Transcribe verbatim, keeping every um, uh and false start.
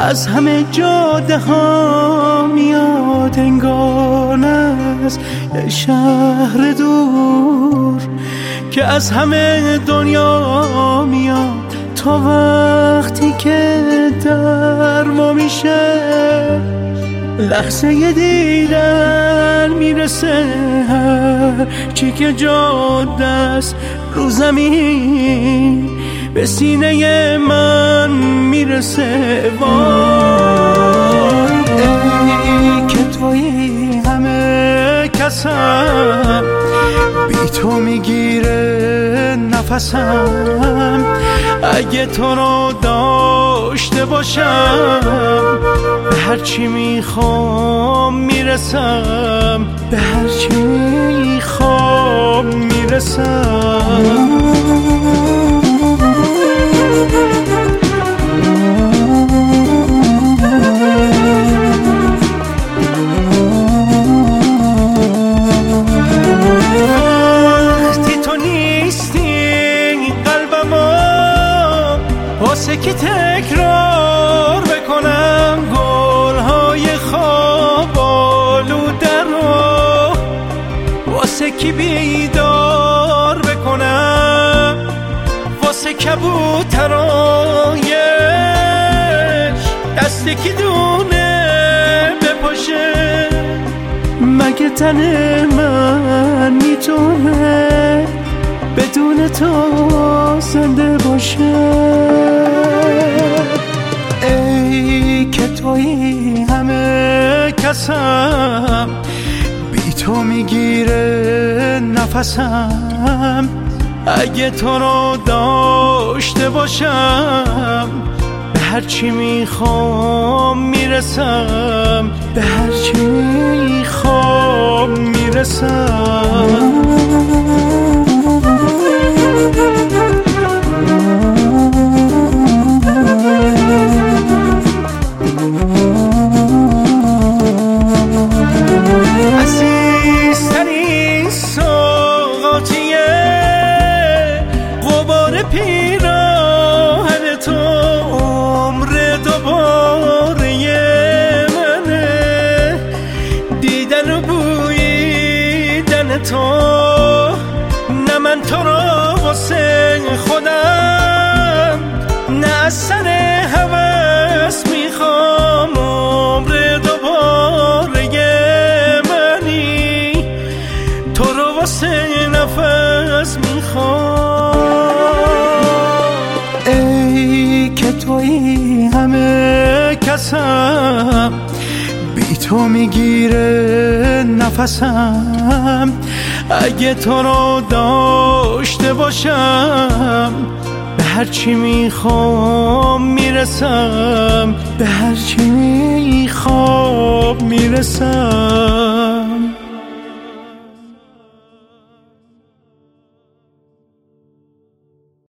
از همه جاده ها میاد انگار از یه شهر دور که از همه دنیا میاد تا وقتی که در ما میشه لحظه ی دیدن میرسه هر چی که جاده است رو زمین به سینه من میرسه. وای ای که توی همه کسم بی تو میگیره نفسم، اگه تو رو داشته باشم به هرچی میخوام میرسم، به هرچی میخوام میرسم. واسه که تکرار بکنم گلهای خواب آلوده رو، واسه که بیدار بکنم واسه کبوترایش دستی که دونه بپاشه. مگه تن من میتونه بدون تو زنده باشه؟ ای که توی همه کسم بی تو میگیره نفسم، اگه تو رو داشته باشم به هرچی میخوام میرسم، به هرچی میخوام میرسم. عزیزترین سوغاتیه غبار پیراهن تو، عمر دوباره منه دیدن و بویدن تو. نه من تو رو واسه خودم نه از سر هوس میخوام، عمر دوباره منی تو رو واسه نفس میخوام. ای که توی همه کسم بی تو میگیره نفسم، اگه تو رو داشته باشم به هرچی میخوام میرسم، به هرچی میخوام میرسم.